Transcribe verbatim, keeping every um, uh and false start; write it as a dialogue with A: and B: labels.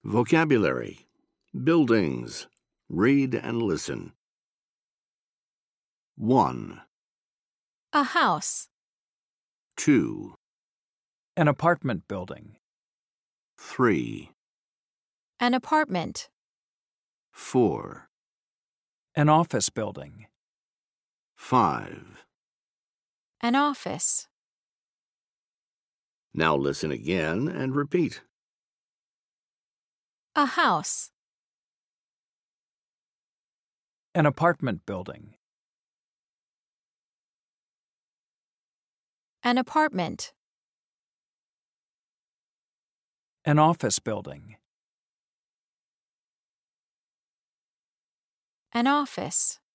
A: Vocabulary. Buildings. Read and listen. one,
B: A house.
A: two,
C: An apartment building.
A: three,
B: An apartment.
A: four,
C: An office building.
A: five.
B: An office.
A: Now listen again and repeat.
B: A house.
C: An apartment building.
B: An apartment.
C: An office building.
B: An office.